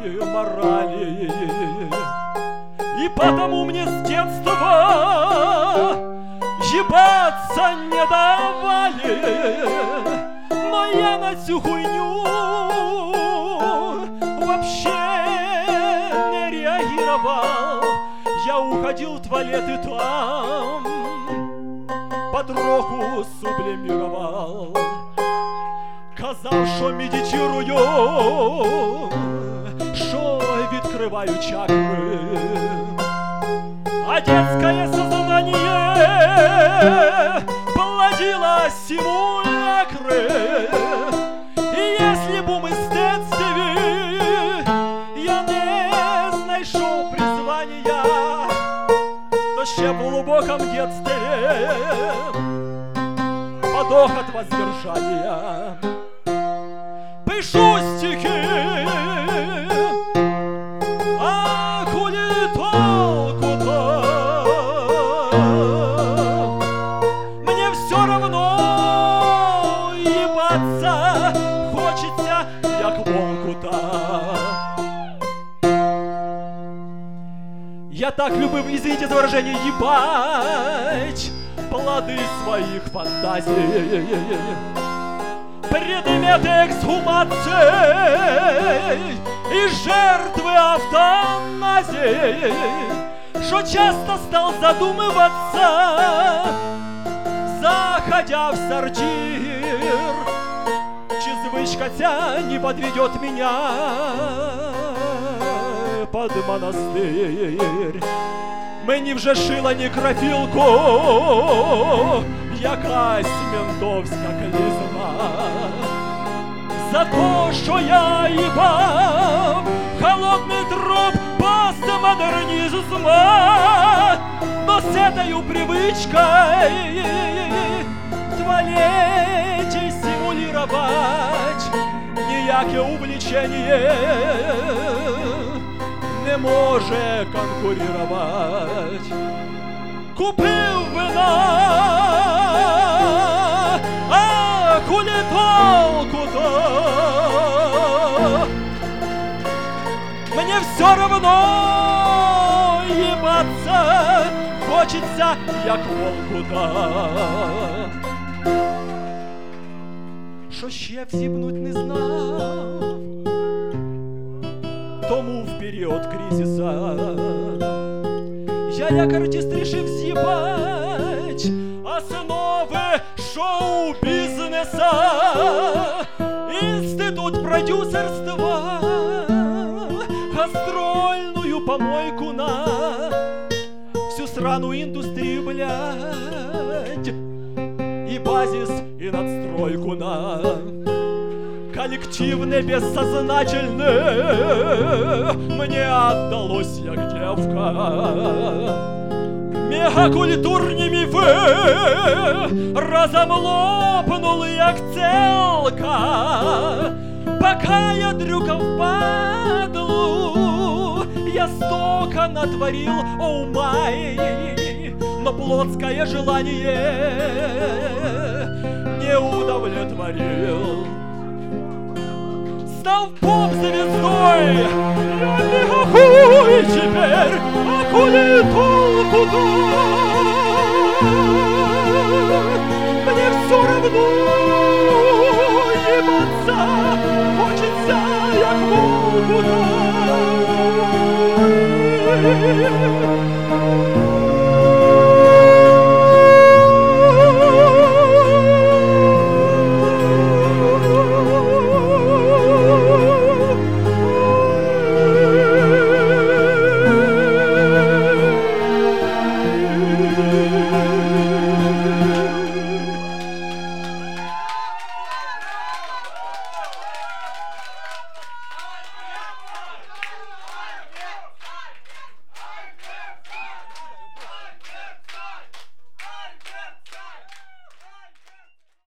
морали. И потому мне с детства ебаться не давали. Но я на всю хуйню вообще не реагировал. Я уходил в туалет и там потроху сублимировал. Казав, що медитирую, що відкриваю чакри. А детское сознание плодило симулякры. И если б у мистецтві я не знайшов призвання, то ще в глубоком детстве подох от воздержания. Пишу стихи, а хули толку-то? Мне все равно ебаться хочется, як волку-то. Я так любил, извините за выражение, ебать плоды своих фантазий, предметы эксгумации и жертвы автоназии, что часто стал задумываться, заходя в сортир, чи звычка ця не подведет меня под монастырь. Мені вже шила некрофілку якась ментовська клізма. За то, що я їбав холодний труп постмодернизма, но с этой привычкой в туалете симулировать ніяке увлечение не може конкурировать. Купив вина, а хули толку-то? Мне все равно ебаться хочется, як волку-то. Що ще всібнуть не знав, тому в період кризиса я як артист рішив з'їбать основи шоу-бізнеса, інститут продюсерства, гастрольную помойку на всю сраную индустрию, блядь, и базис, и надстройку на коллективное, бессознательное мне отдалось, як девка. Мегакультурні міфи разом лопнули, як целка. Пока я дрюкав падлу, я столько натворил, оу май, но плотское желание не удовлетворил. Стал поп-звездой, я не хуй теперь, а хули толку-то? Мне все равно.